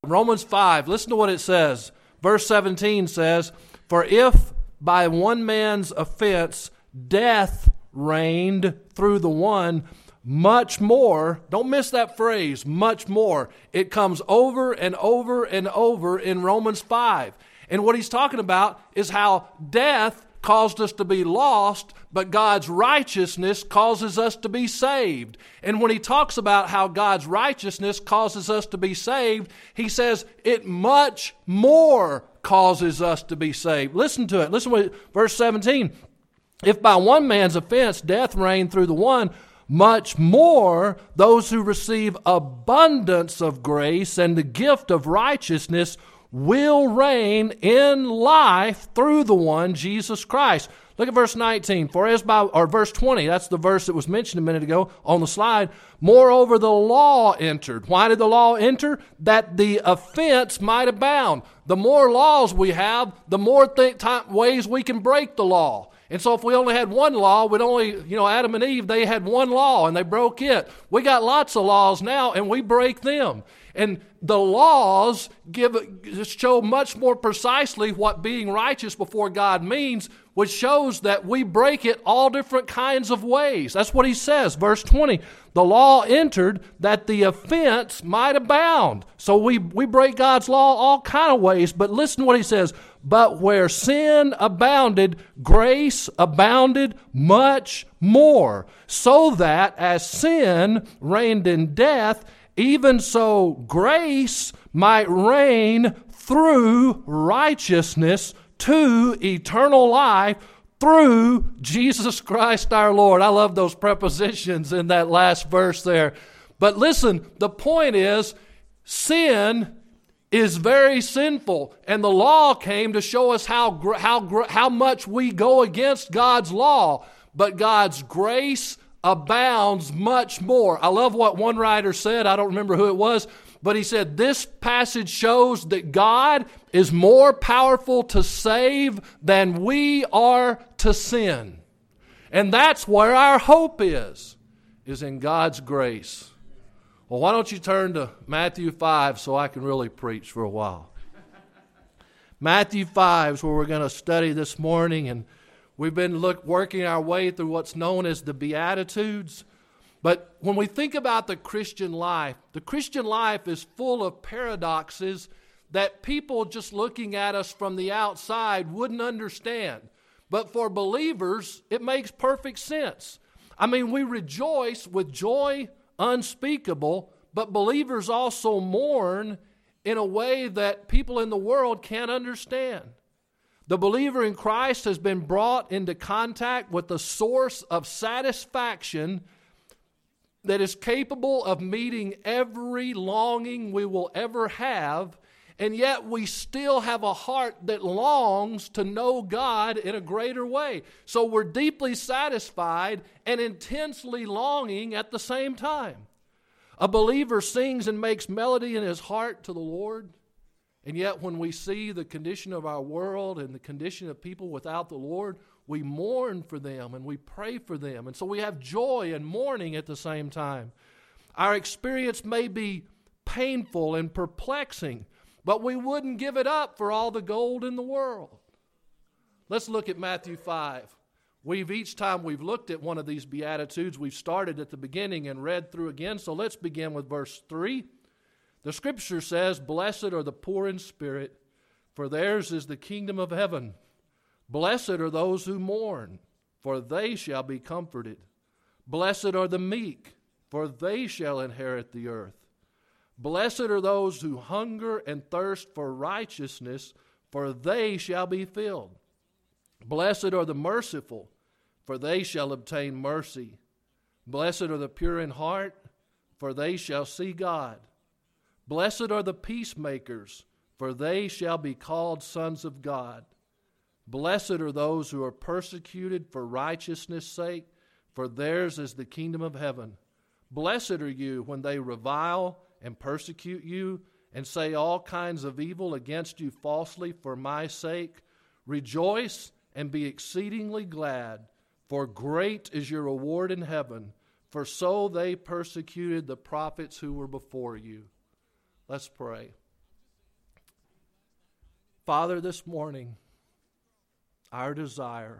Romans 5, listen to what it says. Verse 17 says, "For if by one man's offense death reigned through the one, much more," don't miss that phrase, much more. It comes over and over and over in Romans 5. And what he's talking about is how death caused us to be lost, but God's righteousness causes us to be saved. And when he talks about how God's righteousness causes us to be saved, he says it much more causes us to be saved. Listen to it. Listen to verse 17. "If by one man's offense death reigned through the one, much more those who receive abundance of grace and the gift of righteousness will reign in life through the one, Jesus Christ." Look at verse 19. Verse 20, that's the verse that was mentioned a minute ago on the slide. "Moreover, the law entered." Why did the law enter? "That the offense might abound." The more laws we have, the more ways we can break the law. And so if we only had one law, Adam and Eve, they had one law and they broke it. We got lots of laws now and we break them. And the laws show much more precisely what being righteous before God means, which shows that we break it all different kinds of ways. That's what he says. Verse 20, "The law entered that the offense might abound." So we break God's law all kind of ways. But listen to what he says. "But where sin abounded, grace abounded much more. So that as sin reigned in death, even so grace might reign through righteousness to eternal life through Jesus Christ our Lord." I love those prepositions in that last verse there. But listen, the point is, sin is very sinful, and the law came to show us how much we go against God's law. But God's grace abounds much more. I love what one writer said. I don't remember who it was, but he said, "This passage shows that God is more powerful to save than we are to sin." And that's where our hope is in God's grace. Well, why don't you turn to Matthew 5 so I can really preach for a while. Matthew 5 is where we're going to study this morning, and we've been working our way through what's known as the Beatitudes. But when we think about the Christian life is full of paradoxes that people just looking at us from the outside wouldn't understand. But for believers, it makes perfect sense. I mean, we rejoice with joy unspeakable, but believers also mourn in a way that people in the world can't understand. The believer in Christ has been brought into contact with the source of satisfaction that is capable of meeting every longing we will ever have, and yet we still have a heart that longs to know God in a greater way. So we're deeply satisfied and intensely longing at the same time. A believer sings and makes melody in his heart to the Lord, and yet when we see the condition of our world and the condition of people without the Lord, we mourn for them and we pray for them. And so we have joy and mourning at the same time. Our experience may be painful and perplexing, but we wouldn't give it up for all the gold in the world. Let's look at Matthew 5. Each time we've looked at one of these Beatitudes, we've started at the beginning and read through again. So let's begin with verse 3. The Scripture says, "Blessed are the poor in spirit, for theirs is the kingdom of heaven. Blessed are those who mourn, for they shall be comforted. Blessed are the meek, for they shall inherit the earth. Blessed are those who hunger and thirst for righteousness, for they shall be filled. Blessed are the merciful, for they shall obtain mercy. Blessed are the pure in heart, for they shall see God. Blessed are the peacemakers, for they shall be called sons of God. Blessed are those who are persecuted for righteousness' sake, for theirs is the kingdom of heaven. Blessed are you when they revile and persecute you and say all kinds of evil against you falsely for my sake. Rejoice and be exceedingly glad, for great is your reward in heaven, for so they persecuted the prophets who were before you." Let's pray. Father, this morning, our desire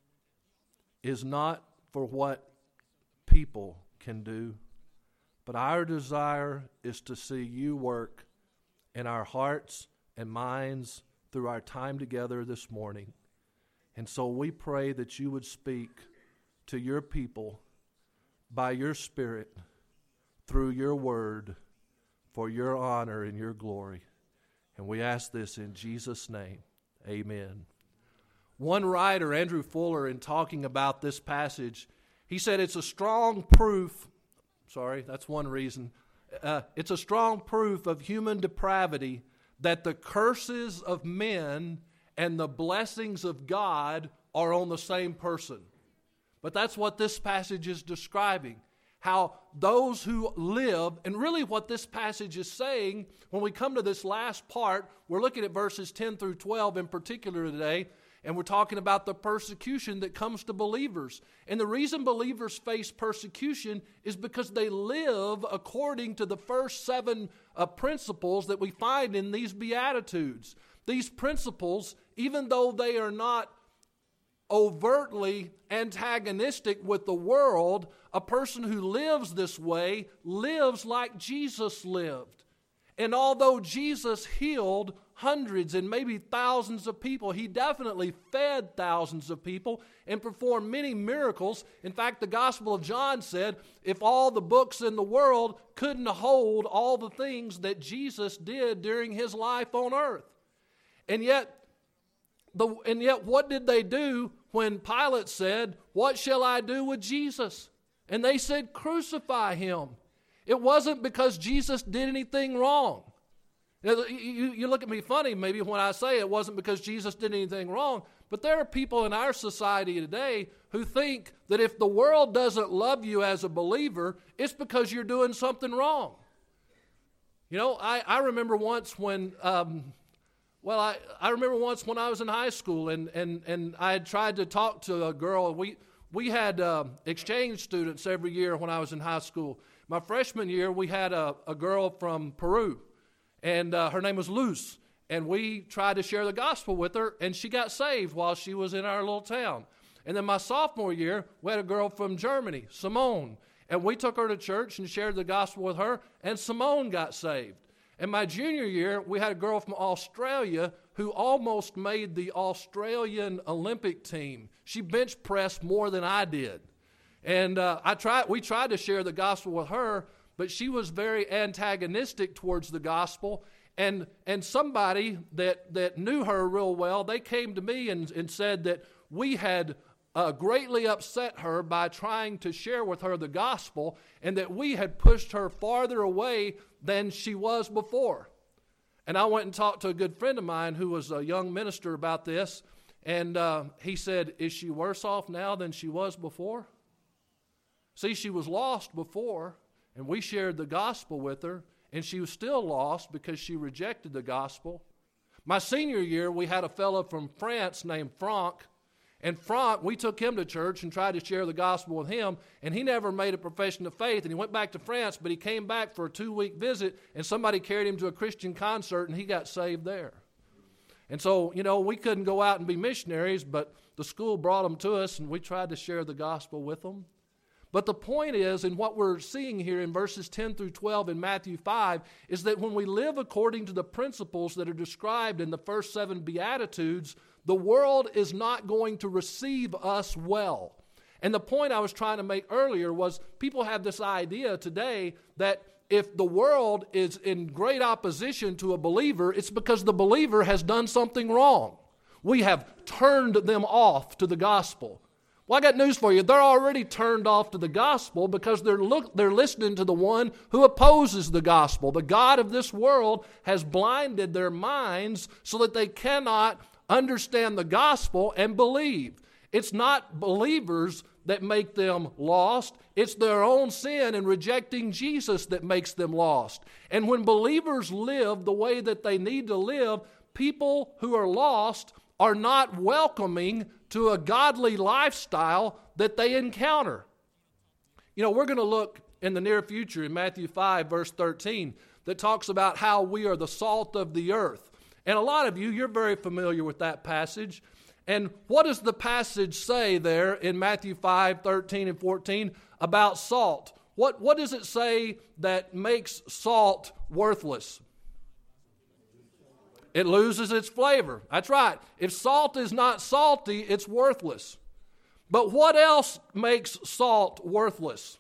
is not for what people can do, but our desire is to see you work in our hearts and minds through our time together this morning. And so we pray that you would speak to your people by your Spirit through your word for your honor and your glory. And we ask this in Jesus' name. Amen. One writer, Andrew Fuller, in talking about this passage, he said it's a strong proof, that's one reason, it's a strong proof of human depravity that the curses of men and the blessings of God are on the same person. But that's what this passage is describing. How those who live, and really what this passage is saying, when we come to this last part, we're looking at verses 10 through 12 in particular today, and we're talking about the persecution that comes to believers. And the reason believers face persecution is because they live according to the first 7 principles that we find in these Beatitudes. These principles, even though they are not overtly antagonistic with the world, a person who lives this way lives like Jesus lived. And although Jesus healed hundreds and maybe thousands of people, he definitely fed thousands of people and performed many miracles. In fact, the Gospel of John said, if all the books in the world couldn't hold all the things that Jesus did during his life on earth. And yet what did they do when Pilate said, "What shall I do with Jesus?" And they said, "Crucify him." It wasn't because Jesus did anything wrong. You look at me funny maybe when I say it wasn't because Jesus did anything wrong, but there are people in our society today who think that if the world doesn't love you as a believer, it's because you're doing something wrong. You know, I remember once when... I remember once when I was in high school and I had tried to talk to a girl. We had exchange students every year when I was in high school. My freshman year, we had a girl from Peru, and her name was Luz. And we tried to share the gospel with her, and she got saved while she was in our little town. And then my sophomore year, we had a girl from Germany, Simone. And we took her to church and shared the gospel with her, and Simone got saved. And my junior year, we had a girl from Australia who almost made the Australian Olympic team. She bench pressed more than I did. And we tried to share the gospel with her, but she was very antagonistic towards the gospel. And somebody that knew her real well, they came to me and said that we had greatly upset her by trying to share with her the gospel, and that we had pushed her farther away than she was before. And I went and talked to a good friend of mine who was a young minister about this, and he said, "Is she worse off now than she was before?" See, she was lost before, and we shared the gospel with her, and she was still lost because she rejected the gospel. My senior year, we had a fellow from France named Franck. And Franck, we took him to church and tried to share the gospel with him, and he never made a profession of faith, and he went back to France, but he came back for a 2-week visit, and somebody carried him to a Christian concert, and he got saved there. And so, you know, we couldn't go out and be missionaries, but the school brought them to us, and we tried to share the gospel with them. But the point is, and what we're seeing here in verses 10 through 12 in Matthew 5, is that when we live according to the principles that are described in the first 7 Beatitudes, the world is not going to receive us well. And the point I was trying to make earlier was people have this idea today that if the world is in great opposition to a believer, it's because the believer has done something wrong. We have turned them off to the gospel. Well, I got news for you. They're already turned off to the gospel because they're listening to the one who opposes the gospel. The God of this world has blinded their minds so that they cannot understand the gospel and believe. It's not believers that make them lost. It's their own sin and rejecting Jesus that makes them lost. And when believers live the way that they need to live, people who are lost are not welcoming to a godly lifestyle that they encounter. You know, we're going to look in the near future in Matthew 5, verse 13, that talks about how we are the salt of the earth. And a lot of you, you're very familiar with that passage. And what does the passage say there in Matthew 5, 13 and 14 about salt? What does it say that makes salt worthless? It loses its flavor. That's right. If salt is not salty, it's worthless. But what else makes salt worthless?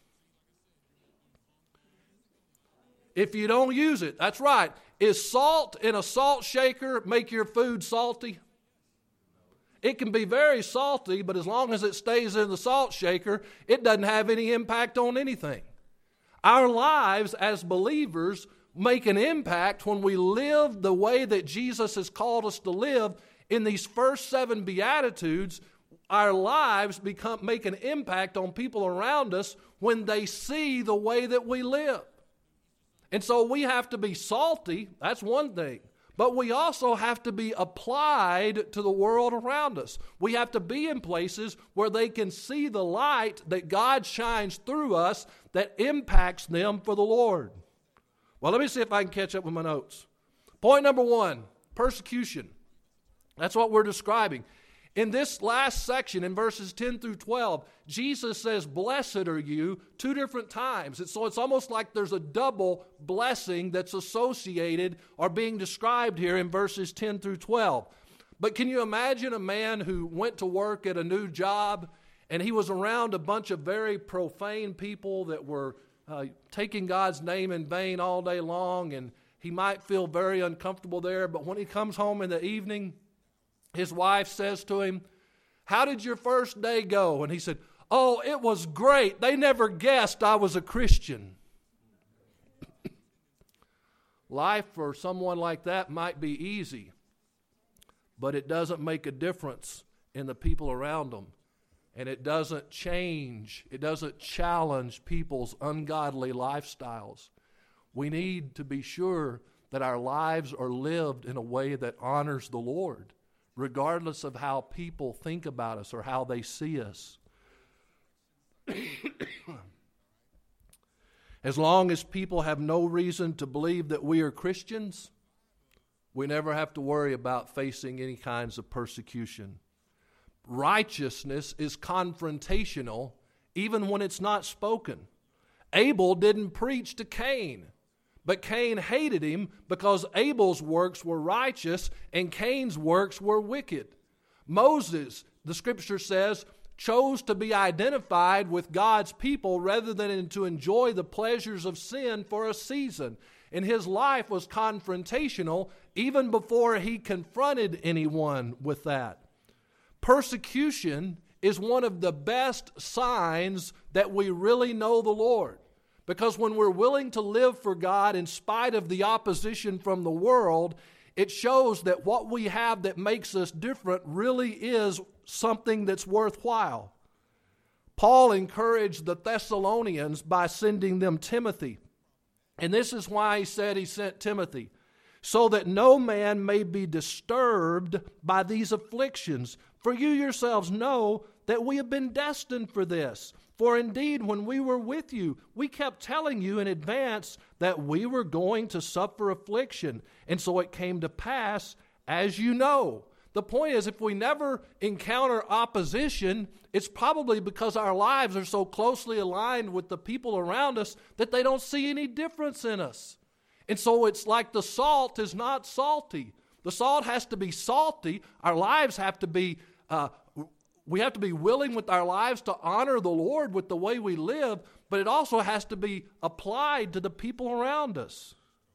If you don't use it. That's right. Is salt in a salt shaker make your food salty? It can be very salty, but as long as it stays in the salt shaker, it doesn't have any impact on anything. Our lives as believers make an impact when we live the way that Jesus has called us to live. In these first 7 Beatitudes, our lives make an impact on people around us when they see the way that we live. And so we have to be salty, that's one thing. But we also have to be applied to the world around us. We have to be in places where they can see the light that God shines through us that impacts them for the Lord. Well, let me see if I can catch up with my notes. Point number 1, persecution. That's what we're describing. In this last section, in verses 10 through 12, Jesus says, "Blessed are you," 2 different times. And so it's almost like there's a double blessing that's associated or being described here in verses 10 through 12. But can you imagine a man who went to work at a new job and he was around a bunch of very profane people that were taking God's name in vain all day long, and he might feel very uncomfortable there, but when he comes home in the evening, his wife says to him, "How did your first day go?" And he said, "Oh, it was great. They never guessed I was a Christian." Life for someone like that might be easy, but it doesn't make a difference in the people around them. And it doesn't challenge people's ungodly lifestyles. We need to be sure that our lives are lived in a way that honors the Lord, regardless of how people think about us or how they see us. As long as people have no reason to believe that we are Christians, we never have to worry about facing any kinds of persecution. Righteousness is confrontational even when it's not spoken. Abel didn't preach to Cain, but Cain hated him because Abel's works were righteous and Cain's works were wicked. Moses, the scripture says, chose to be identified with God's people rather than to enjoy the pleasures of sin for a season. And his life was confrontational even before he confronted anyone with that. Persecution is one of the best signs that we really know the Lord. Because when we're willing to live for God in spite of the opposition from the world, it shows that what we have that makes us different really is something that's worthwhile. Paul encouraged the Thessalonians by sending them Timothy. And this is why he said he sent Timothy, so that no man may be disturbed by these afflictions. For you yourselves know that we have been destined for this. For indeed, when we were with you, we kept telling you in advance that we were going to suffer affliction. And so it came to pass, as you know. The point is, if we never encounter opposition, it's probably because our lives are so closely aligned with the people around us that they don't see any difference in us. And so it's like the salt is not salty. The salt has to be salty. Our lives have to be, we have to be willing with our lives to honor the Lord with the way we live, but it also has to be applied to the people around us.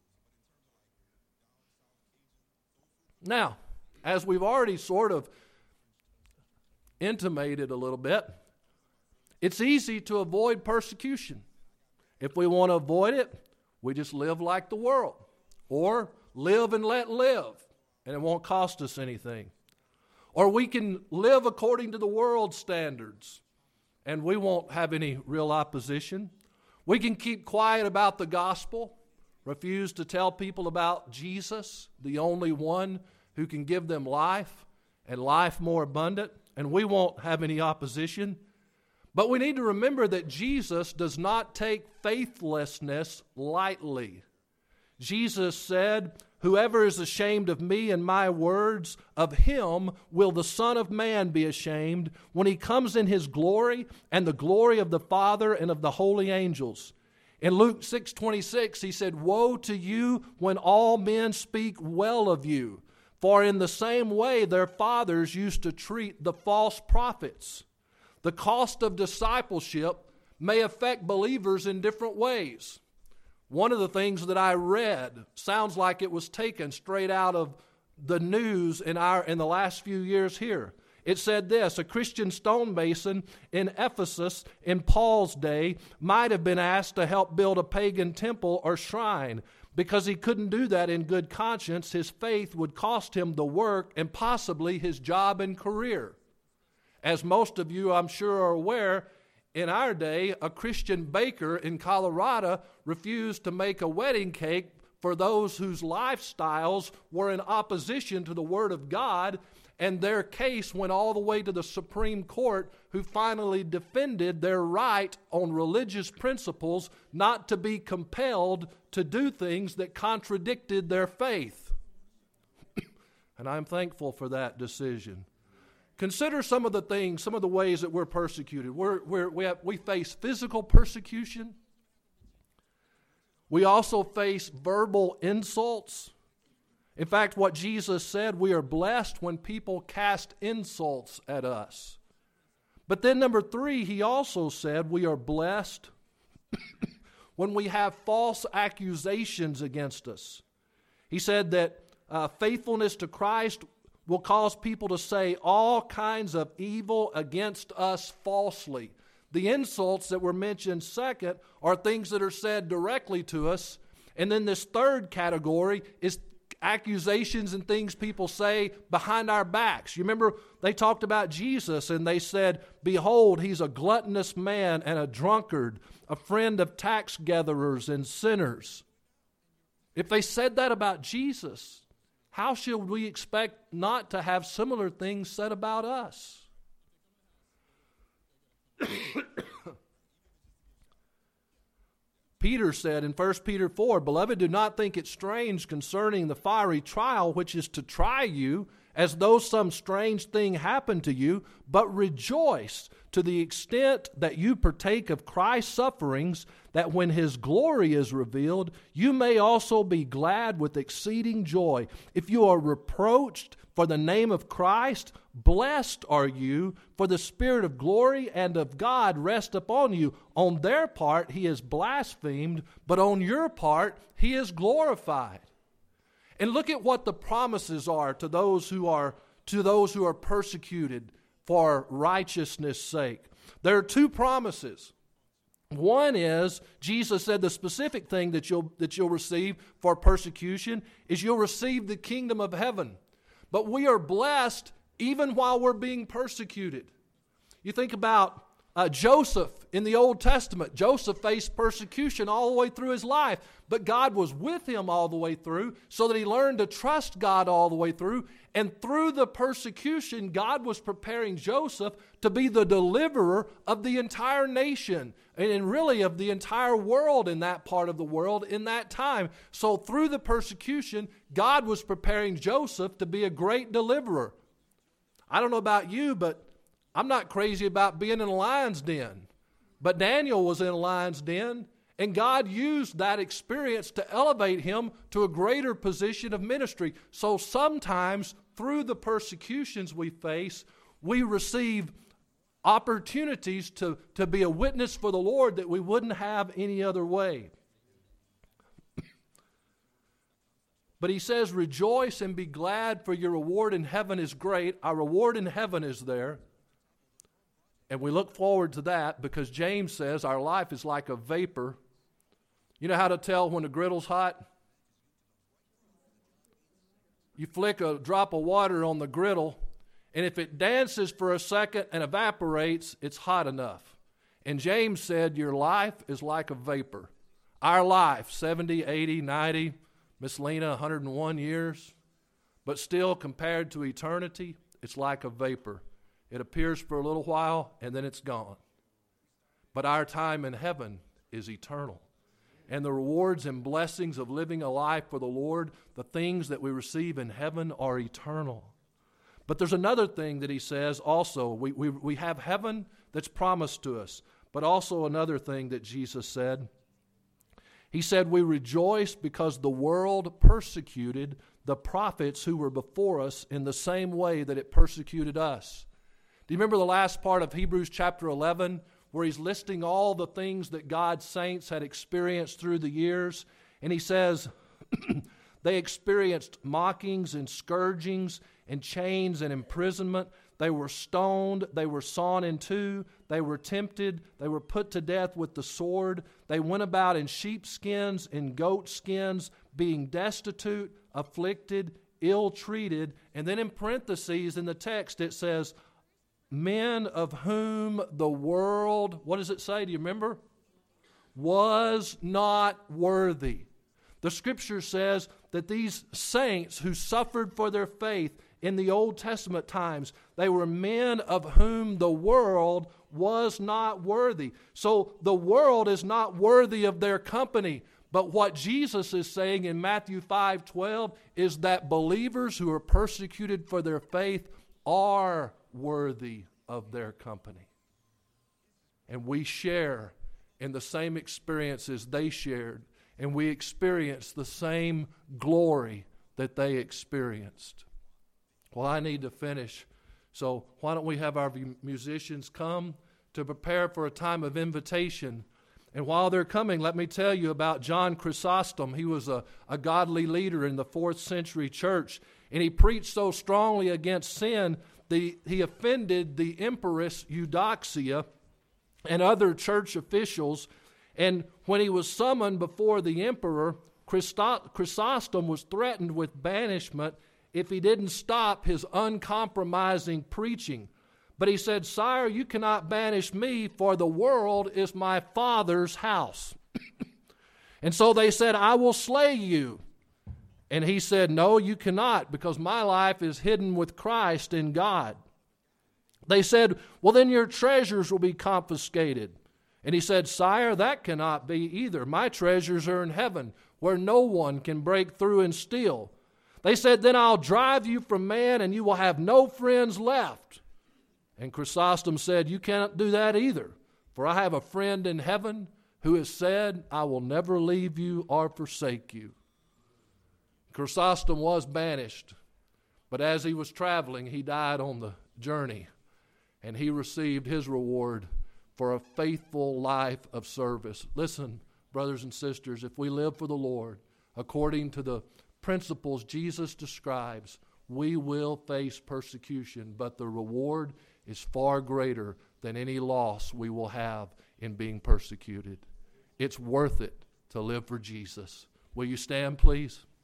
Now, as we've already sort of intimated a little bit, it's easy to avoid persecution. If we want to avoid it, we just live like the world, or live and let live, and it won't cost us anything. Or we can live according to the world's standards, and we won't have any real opposition. We can keep quiet about the gospel, refuse to tell people about Jesus, the only one who can give them life and life more abundant, and we won't have any opposition. But we need to remember that Jesus does not take faithlessness lightly. Jesus said, Whoever is ashamed of me and my words, of him will the Son of Man be ashamed when he comes in his glory and the glory of the Father and of the holy angels. In Luke 6:26, he said, Woe to you when all men speak well of you, for in the same way their fathers used to treat the false prophets. The cost of discipleship may affect believers in different ways. One of the things that I read sounds like it was taken straight out of the news in the last few years here. It said this: a Christian stonemason in Ephesus in Paul's day might have been asked to help build a pagan temple or shrine. Because he couldn't do that in good conscience, his faith would cost him the work and possibly his job and career. As most of you, I'm sure, are aware, in our day, a Christian baker in Colorado refused to make a wedding cake for those whose lifestyles were in opposition to the Word of God, and their case went all the way to the Supreme Court, who finally defended their right on religious principles not to be compelled to do things that contradicted their faith. And I'm thankful for that decision. Consider some of the things, some of the ways that we're persecuted. We face physical persecution. We also face verbal insults. In fact, what Jesus said, we are blessed when people cast insults at us. But then number 3, he also said we are blessed when we have false accusations against us. He said that faithfulness to Christ will cause people to say all kinds of evil against us falsely. The insults that were mentioned second are things that are said directly to us. And then this third category is accusations and things people say behind our backs. You remember they talked about Jesus and they said, Behold, he's a gluttonous man and a drunkard, a friend of tax gatherers and sinners. If they said that about Jesus, how should we expect not to have similar things said about us? Peter said in 1 Peter 4, Beloved, do not think it strange concerning the fiery trial which is to try you, as though some strange thing happened to you, but rejoice to the extent that you partake of Christ's sufferings, that when his glory is revealed, you may also be glad with exceeding joy. If you are reproached for the name of Christ, blessed are you, for the Spirit of glory and of God rest upon you. On their part he is blasphemed, but on your part he is glorified. And look at what the promises are to those who are persecuted for righteousness' sake. There are 2 promises. One is, Jesus said the specific thing that you'll receive for persecution is you'll receive the kingdom of heaven. But we are blessed even while we're being persecuted. You think about Joseph in the Old Testament. Joseph faced persecution all the way through his life, but God was with him all the way through so that he learned to trust God all the way through. And through the persecution, God was preparing Joseph to be the deliverer of the entire nation and really of the entire world in that part of the world in that time. So through the persecution, God was preparing Joseph to be a great deliverer. I don't know about you, but I'm not crazy about being in a lion's den. But Daniel was in a lion's den, and God used that experience to elevate him to a greater position of ministry. So sometimes through the persecutions we face, we receive opportunities to be a witness for the Lord that we wouldn't have any other way. But he says, rejoice and be glad, for your reward in heaven is great. Our reward in heaven is there. And we look forward to that because James says our life is like a vapor. You know how to tell when the griddle's hot? You flick a drop of water on the griddle, and if it dances for a second and evaporates, it's hot enough. And James said your life is like a vapor. Our life, 70, 80, 90, Miss Lena, 101 years, but still compared to eternity, it's like a vapor. It appears for a little while, and then it's gone. But our time in heaven is eternal. and the rewards and blessings of living a life for the Lord, the things that we receive in heaven are eternal. But there's another thing that he says also. We have heaven that's promised to us, but also another thing that Jesus said. He said, we rejoice because the world persecuted the prophets who were before us in the same way that it persecuted us. Do you remember the last part of Hebrews chapter 11 where he's listing all the things that God's saints had experienced through the years? And he says, they experienced mockings and scourgings and chains and imprisonment. They were stoned. They were sawn in two. They were tempted. They were put to death with the sword. They went about in sheepskins and goat skins, being destitute, afflicted, ill-treated. And then in parentheses in the text it says, men of whom the world, what does it say? Do you remember? Was not worthy. The Scripture says that these saints who suffered for their faith in the Old Testament times, they were men of whom the world was not worthy. So the world is not worthy of their company. But what Jesus is saying in Matthew 5:12 is that believers who are persecuted for their faith are worthy of their company. And we share in the same experiences they shared. And we experience the same glory that they experienced. Well, I need to finish. So why don't we have our musicians come to prepare for a time of invitation. And while they're coming, let me tell you about John Chrysostom. He was a godly leader in the 4th century church. And he preached so strongly against sin that he offended the Empress Eudoxia and other church officials. And when he was summoned before the emperor, Chrysostom was threatened with banishment if he didn't stop his uncompromising preaching. But he said, "Sire, you cannot banish me, for the world is my Father's house." And so they said, "I will slay you." And he said, "No, you cannot, because my life is hidden with Christ in God." They said, "Well, then your treasures will be confiscated." And he said, "Sire, that cannot be either. My treasures are in heaven, where no one can break through and steal." They said, "Then I'll drive you from man, and you will have no friends left." And Chrysostom said, "You cannot do that either, for I have a friend in heaven who has said, I will never leave you or forsake you." Chrysostom was banished, but as he was traveling, he died on the journey, and he received his reward for a faithful life of service. Listen, brothers and sisters, if we live for the Lord according to the principles Jesus describes, we will face persecution, but the reward is far greater than any loss we will have in being persecuted. It's worth it to live for Jesus. Will you stand, please?